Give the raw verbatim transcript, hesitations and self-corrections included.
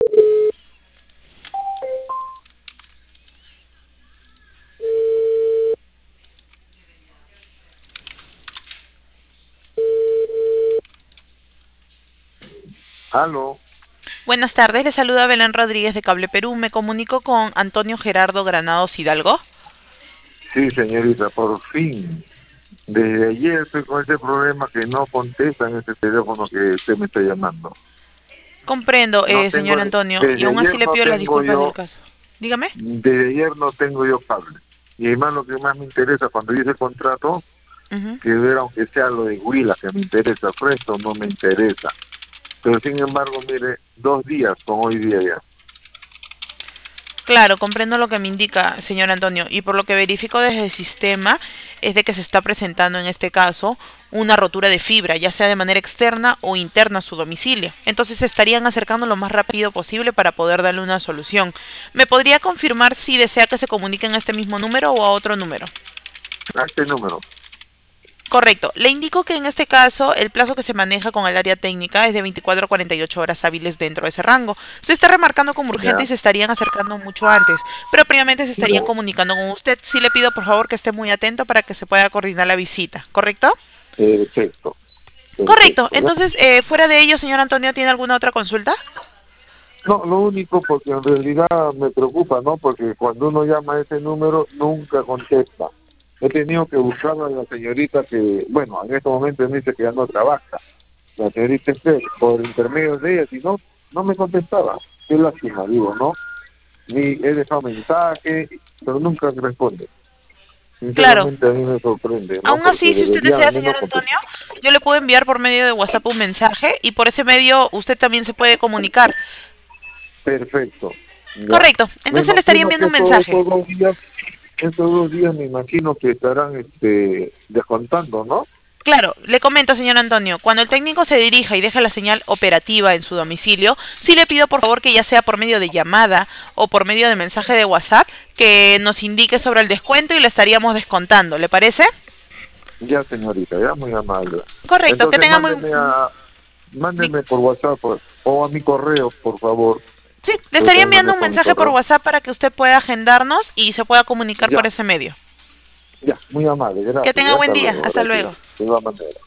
Aló. Buenas tardes, le saluda Belén Rodríguez de Cable Perú. Me comunico con Antonio Gerardo Granados Hidalgo. Sí, señorita, por fin. Desde ayer estoy con ese problema que no contestan ese teléfono que usted me está llamando. Comprendo, No eh, señor tengo, Antonio, y desde aún así ayer le no pido las tengo disculpas del yo, caso. Dígame. desde ayer no tengo yo cable. Y además lo que más me interesa cuando hice el contrato, Ujú. que ver aunque sea lo de Huila, que me interesa, el resto no me interesa. Pero sin embargo, mire, dos días con hoy día ya. Claro, comprendo lo que me indica, señor Antonio, y por lo que verifico desde el sistema es de que se está presentando en este caso una rotura de fibra, ya sea de manera externa o interna a su domicilio. Entonces se estarían acercando lo más rápido posible para poder darle una solución. ¿Me podría confirmar si desea que se comuniquen a este mismo número o a otro número? A este número. Correcto. Le indico que en este caso el plazo que se maneja con el área técnica es de veinticuatro a cuarenta y ocho horas hábiles dentro de ese rango. Se está remarcando como urgente y Ya. se estarían acercando mucho antes, pero previamente se estarían No. comunicando con usted. Sí le pido por favor que esté muy atento para que se pueda coordinar la visita, ¿correcto? Perfecto. Correcto. Perfecto. ¿Ya? Entonces, eh, fuera de ello, señor Antonio, ¿tiene alguna otra consulta? No, lo único porque en realidad me preocupa, ¿no? Porque cuando uno llama a ese número nunca contesta. He tenido que buscar a la señorita que, bueno, en este momento me dice que ya no trabaja. La señorita Esther, por intermedio de ella, si no, no me contestaba. Qué lástima, digo, ¿no? Ni he dejado mensaje, pero nunca responde. Claro. Sinceramente a mí me sorprende, ¿no? Aún Porque así, si usted debería al desea, señor menos Antonio, contestar. yo le puedo enviar por medio de WhatsApp un mensaje y por ese medio usted también se puede comunicar. Perfecto. ¿Ya? Correcto. Me Entonces le estaría imagino enviando que un todos mensaje. estos dos días estos dos días me imagino que estarán este, descontando, ¿no? Claro, le comento, señor Antonio, cuando el técnico se dirija y deja la señal operativa en su domicilio, sí le pido por favor que ya sea por medio de llamada o por medio de mensaje de WhatsApp, que nos indique sobre el descuento y le estaríamos descontando, ¿le parece? Ya, señorita, ya muy amable. Correcto, que Entonces tenga muy... mándeme a, di- mándeme por WhatsApp por- o a mi correo, por favor. Sí, le Que estaría usted enviando un maneja mi mensaje por correo. WhatsApp para que usted pueda agendarnos y se pueda comunicar por Ya, ese medio. ya, muy amable, Que gracias. tenga Ya, buen hasta día, luego, hasta gracias. luego. De igual manera.